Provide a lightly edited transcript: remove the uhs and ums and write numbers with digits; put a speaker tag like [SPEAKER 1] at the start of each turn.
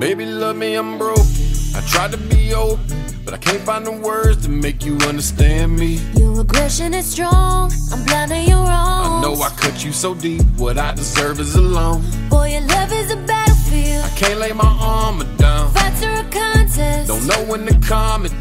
[SPEAKER 1] Baby, love me, I'm broken. I tried to be open, but I can't find the words to make you understand me.
[SPEAKER 2] Your aggression is strong, I'm blind to your wrongs.
[SPEAKER 1] I know I cut you so deep, what I deserve is alone.
[SPEAKER 2] Boy, your love is a battlefield.
[SPEAKER 1] I can't lay my armor down.
[SPEAKER 2] Fights are a contest.
[SPEAKER 1] Don't know when to calm it